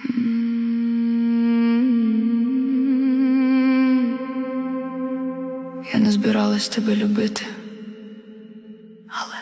Я не збиралась тебе любити, але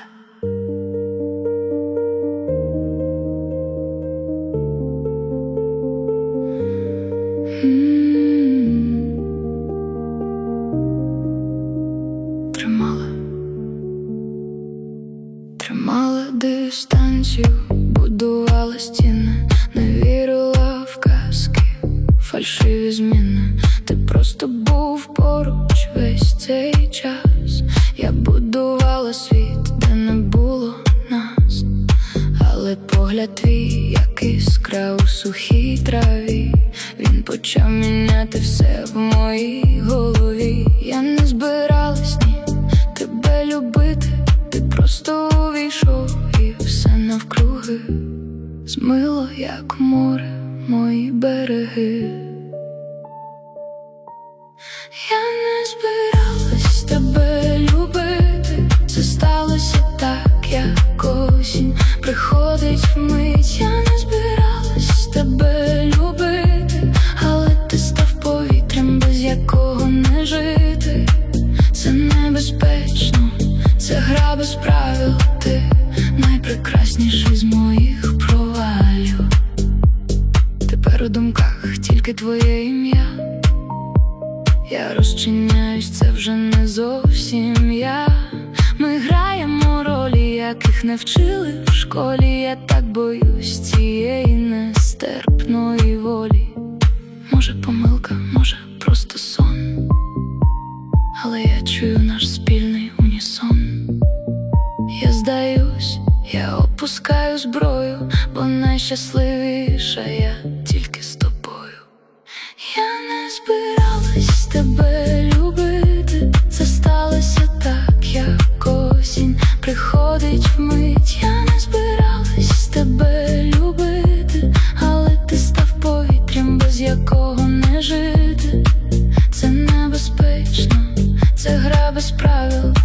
тримала дистанцію, будувала стіни, не вірила в казки, фальшиві зміни. Ти просто був поруч весь цей час. Я будувала світ, де не було нас, але погляд твій, як іскра у сухій траві, він почав міняти все в моїй голові. Я не збиралась тебе любити, ти просто увійшов і все навкруги змило, як море, мої береги. Я не збиралась тебе любити, це сталося так, як осінь приходить вмить. Я не збиралась тебе любити, але ти став повітрям, без якого не жити. Це небезпечно, це гра без правил, ти найпрекрасніший з моїх провалів. Тепер у думках тільки твоє ім'я. Я розчиняюсь, це вже не зовсім я. Ми граємо ролі, яких не вчили в школі. Я так боюсь цієї нестерпної волі. Може помилка, може просто сон, але я чую наш спільний унісон. Я здаюсь, я опускаю зброю, бо найщасливіша я тільки з тобою. Я не збиралась тебе любити, це сталося так, як осінь приходить вмить. Я не збиралась тебе любити, але ти став повітрям, без якого не жити. Це небезпечно, це гра без правил,